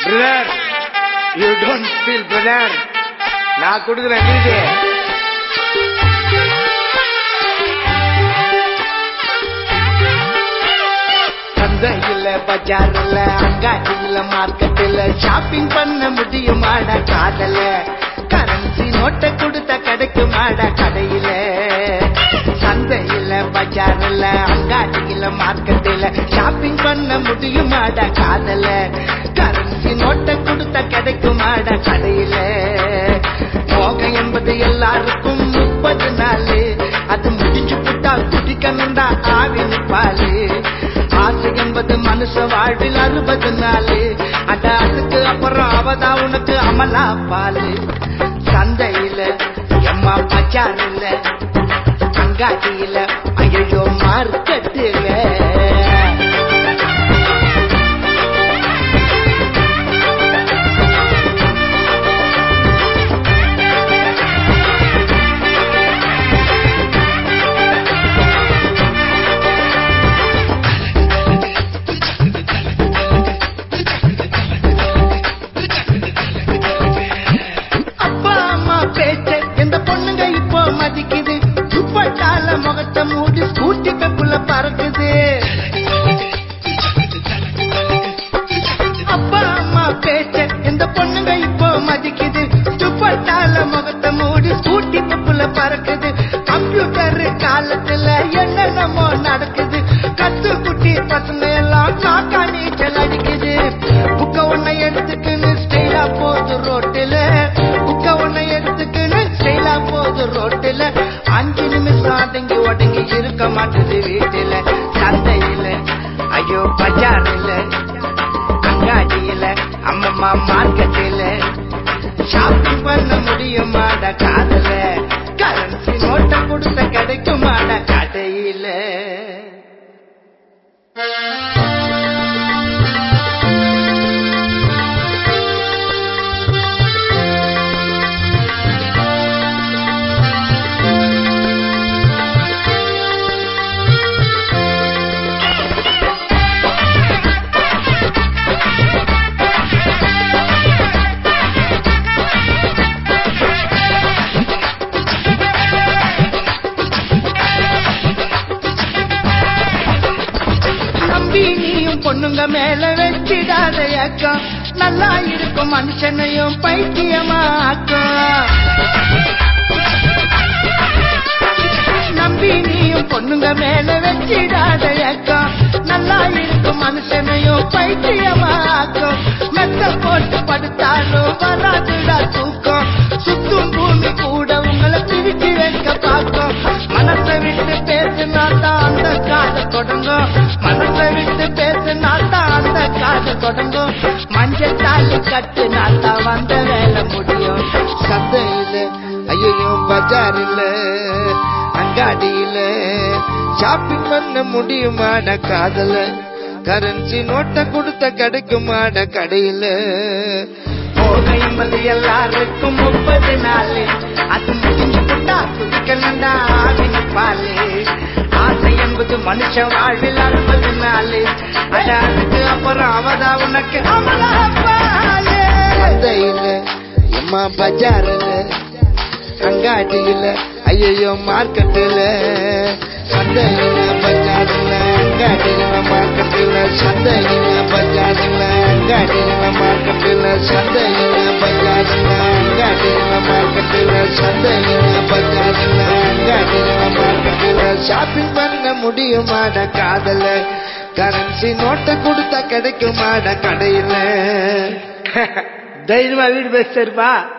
Brother, you don't feel brother, நான் கொடுக்குறேன் நீதி. சந்தையில் பஜாரில் அங்காடியில் மார்க்கெட்டில் ஷாப்பிங் பண்ண முடியுமாடா காதல, கரன்சி நோட்டை கொடுத்த கிடைக்குமாடா கடையில. சந்தையில் பஜாரில் அங்காடியில் மார்க்கெட்டில் ஷாப்பிங் பண்ண முடியுமாடா காதல, கரன்சி நோட்டை கொடுத்த கிடைக்குமாடா கடையில. மோகம் என்பது எல்லாருக்கும் 30 நாள், அது முடிஞ்சு புட்டா குடிக்கணும்டா ஆவின் பாலு. ஆசை என்பது மனுஷ வாழ்வில் 60 நாள், அட அதுக்கு அப்புறம் அவதா உனக்கு அமலா பாலு. சந்தையில எம்மா பஜாரில் அங்காடியில ஐயோ மார்க்கெட்டுல. மதிக்குது துப்பட்டால முகத்தை மூடி ஸ்கூட்டி பெப்புல பறக்குது. அப்பா அம்மா பேச்ச இந்த பொண்ணுங்க இப்போ மதிக்குது, துப்பட்டால முகத்தை மூடி ஸ்கூட்டி பெப்புல பறக்குது. கம்ப்யூட்டர் காலத்துல என்னென்னமோ நடக்குது, கத்து குட்டி பசங்க எல்லாம் காக்கா நீச்சல் அடிக்குது. புக்க ஒன்னை எடுத்துக்குன்னு ஸ்டைலா போகுது ரோட்டில, புக்க ஒன்னை எடுத்துக்குன்னு ஸ்டைலா போகுது ரோட்டில. 5 நிமிஷம் அடங்கி ஒடங்கி இருக்க மாட்டுது வீட்டில. சந்தையில ஐயோ பஜாரில் அங்காடியில அம்மம்மா மார்க்கெட்டில ஷாப்பிங் பண்ண முடியுமாட காதல, கரன்சி நோட்டை கொடுத்த கிடைக்குமாட கடையில. பொண்ணுங்க மேல வச்சிடாத அக்கம், நல்லா இருக்கும் மனுஷனையும் பைத்தியமாக்கும். நம்பி நீயும் பொண்ணுங்க மேல வச்சிடாத அக்கம், நல்லா இருக்கும் மனுஷனையும் பைத்தியமாக்கும். மெத்த போட்டு படுத்தாலும் வராதுடா தூக்கம், சுத்தும் பூமி கூட உங்களை பிரிச்சு வைக்க பார்க்கும். மனசை விட்டு பேசினாதான் அந்த காதை தொடங்கும், மனசை விட்டு பேசினாதான் அந்த காதை தொடங்கும். மஞ்சள் தாலி கட்டுனாதான் வந்த வேலை முடியும். சந்தையில ஐயோ பஜாரில் அங்காடியில ஷாப்பிங் பண்ண முடியுமாட காதல, கரன்சி நோட்டை கொடுத்த கிடைக்குமாட கடையில. மோகம் என்பது எல்லாருக்கும் 30 நாள், அது முடிஞ்சு புட்டா குடிக்கணும்டா ஆவின் பாலு. ஆசை என்பது மனுஷ வாழ்வில் 60 நாள், அட அதுக்கு அப்புறம் அவதா உனக்கு அமலா பாலு. சந்தையில எம்மா பஜாரில் அங்காடியில ஐயோ மார்க்கெட்டில், சந்தையில பஜாரில் அங்காடியில மார்க்கெட்டில், சந்தையில பஜாரில் அங்காடியில மார்க்கெட்டில், சந்தையில பஜாரில் அங்காடியில மார்க்கெட்டில், சந்தையில பஜாரில் அங்காடியில மார்க்கெட்டில் ஷாப்பிங் பண்ண முடியுமாட காதல, கரன்சி நோட்டை கொடுத்தா கிடைக்குமாட கடையில. தைரியமா வீடு பேசிருப்பா.